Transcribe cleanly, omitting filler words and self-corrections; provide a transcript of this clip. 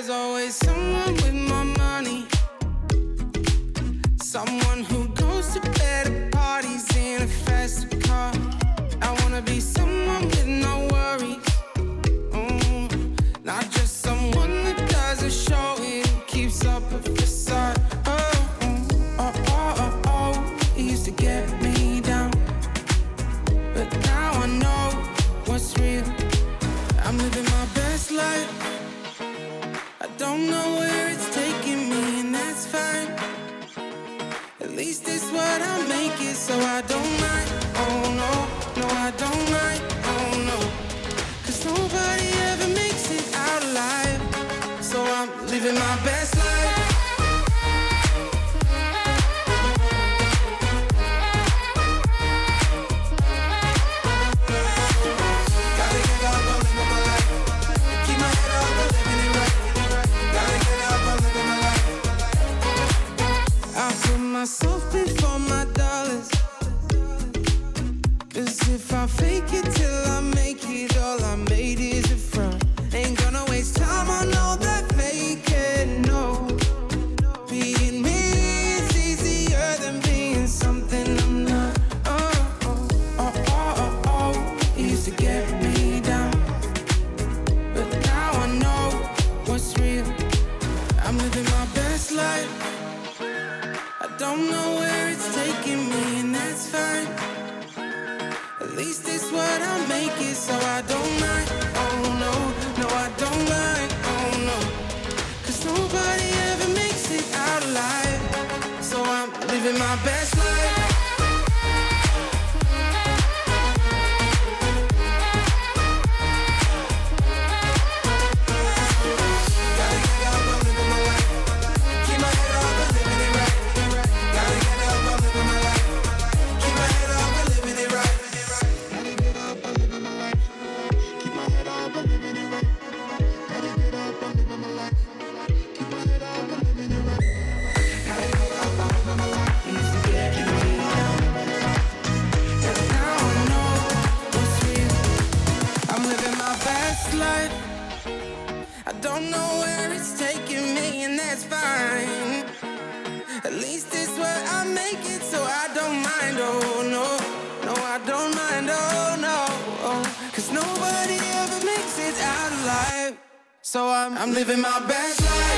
There's always someone with more money, someone who goes to better parties in a faster car. I wanna be someone with no worries, not just someone that doesn't show it, keeps up a facade. It used to get me down, but now I know what's real. I'm living my best life. I don't know where it's taking me, and that's fine. At least it's what I make it, so I don't mind. Oh no, no I don't mind. Oh no, 'cause nobody ever makes it out alive. So I'm living my best life. Gotta get up, I'm living my life. Keep my head up, I'm living it right. Gotta get up, I'm living my life. I put myself before my dollars, 'cause if I fake it till I make it, all I made is a front. Ain't gonna waste time on all that faking, no. Being me is easier than being something I'm not. It used to get me down, but now I know what's real. I'm living my best life. I don't know where it's taking me, and that's fine. At least it's what I make it, so I don't mind. Oh no, no I don't mind. Oh no, 'cause nobody ever makes it out alive. So I'm living my best life. Gotta get up, I'm living my life. Keep my head up, I'm living it right. Gotta get up, I'm living my life. Keep my head up, I'm living it right. Gotta get up, I'm living my life. Keep my head up, I'm living it right. Gotta get up, I'm living my life. Keep my head up, I'm living it right. Gotta get up, I'm living my life. It used to get me down, but now I know what's real. I'm living my best life. I don't know where it's taking me, and that's fine. At least it's what I make it, so I don't mind. Oh no, no I don't mind. Oh no, 'cause nobody ever makes it out alive. So I'm living my best life.